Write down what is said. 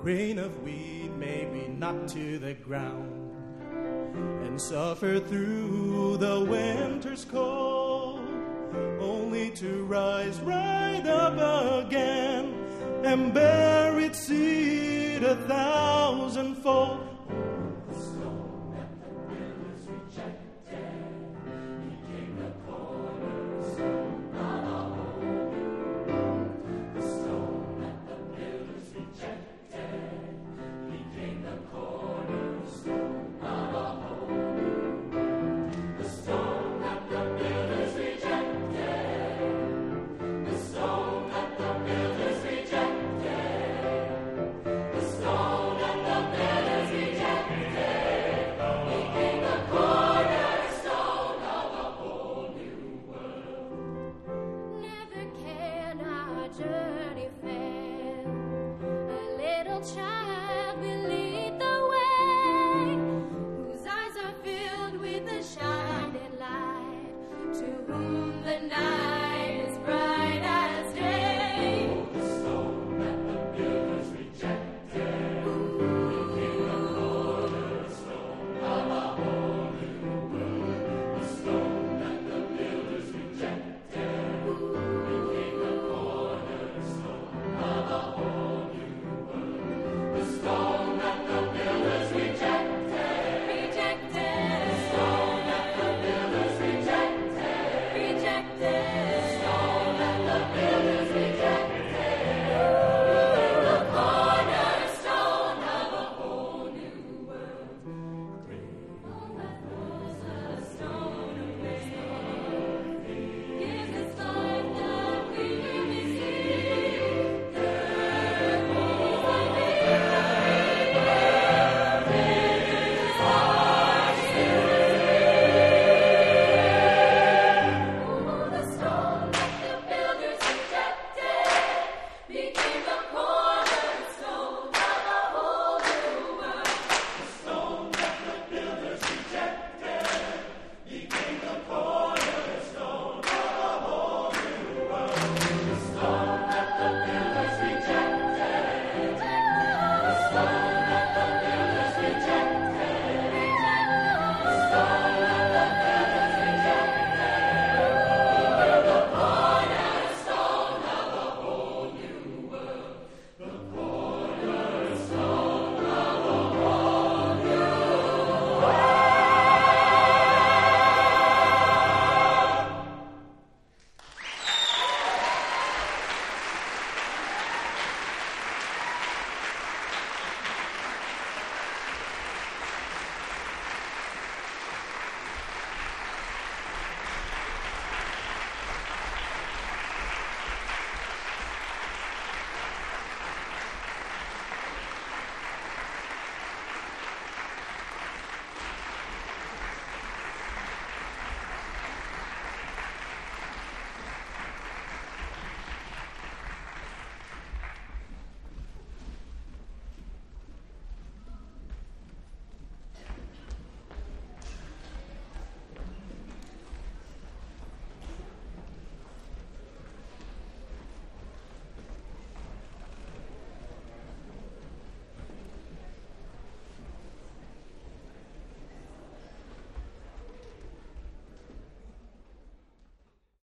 grain of wheat may be knocked to the ground and suffer through the winter's cold, only to rise right up again and bear its seed 1,000-fold. The stone that the builders rejected became the cornerstone of a whole new world. The stone that the builders rejected became the cornerstone of a whole new world. The stone that the builders rejected, the stone that the builders rejected, the stone that the builders rejected became the cornerstone of a whole new world. Never can our journey fail. A little child will lead the way, whose eyes are filled with the shining light, to whom the night